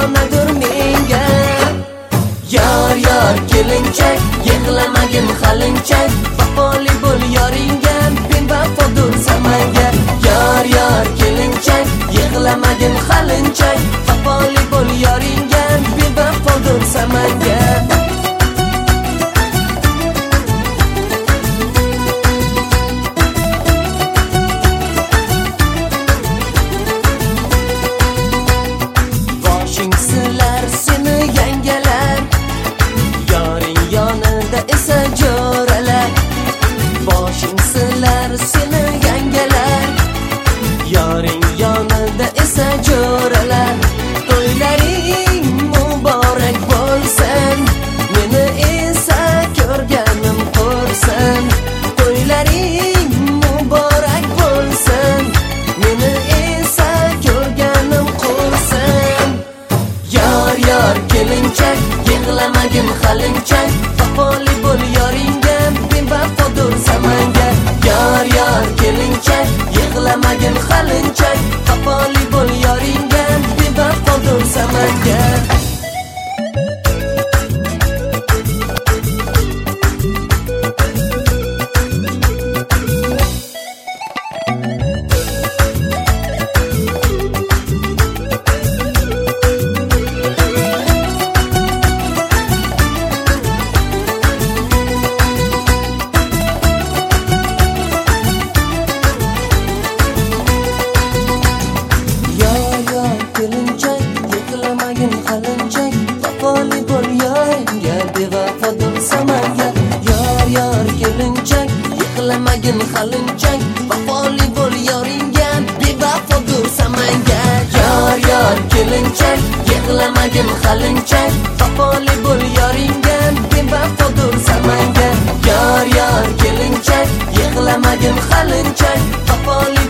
begonadir menga. Yor yor kelinchak, yig'lamagin qalinchak, vafoli bo'l yoringga, bevafodir samanga. Yor yor kelinchak, yig'lamagin qalinchak, vafoli bo'l yoringga, bevafodir samanga. Seni yangalar, yoring yonida esa jo'ralar. To'ylaring muborak bo'lsin, meni esa ko'rganim qo'rsin. To'ylaring muborak bo'lsin, meni esa ko'rganim qo'rsin. Yor yor kelinchak, yig'lamagin qalinchak, vafoli bo'l yoringga, bevafodir samanga. Yor yor kelinchak, yig'lamagin qalinchak, vafoli bo'l yoringga, bevafodir samanga. Qalinchak, vafoli bo'l yoringga, bevafodir samanga. Yor yor kelinchak, yig'lamagin qalinchak, vafoli bo'l yoringga, bevafodir samanga. Yor yor kelinchak, yig'lamagin qalinchak, vafoli bo'l yoringga, bevafodir samanga. Yor yor kelinchak, yig'lamagin qalinchak, vafoli